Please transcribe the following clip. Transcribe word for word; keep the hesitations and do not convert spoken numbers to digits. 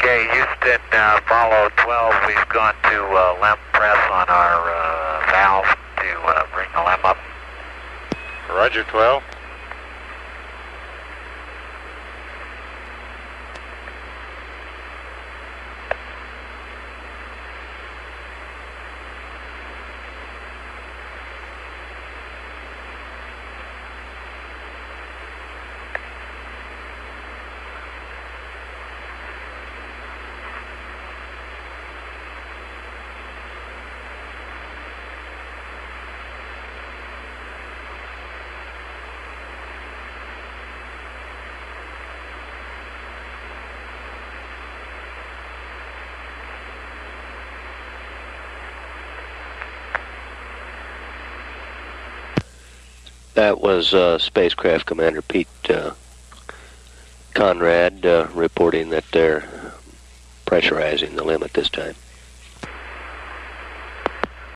Okay, Houston, uh, follow twelve. We've gone to uh, lem press on our uh, valve to uh, bring the lem up. Roger, twelve. That was uh, Spacecraft Commander Pete uh, Conrad uh, reporting that they're pressurizing the limit this time.